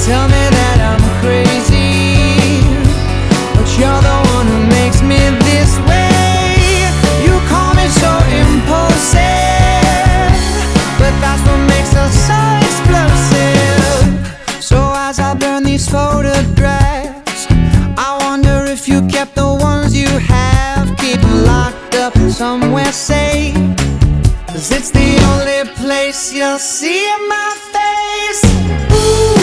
tell me that I'm crazy, but you're the one who makes me this way. You call me so impulsive, but that's what makes us so explosive. So as I burn these photographs, I wonder if you kept the ones you have. Keep them locked up somewhere safe, 'cause it's the only place you'll see my face. Ooh.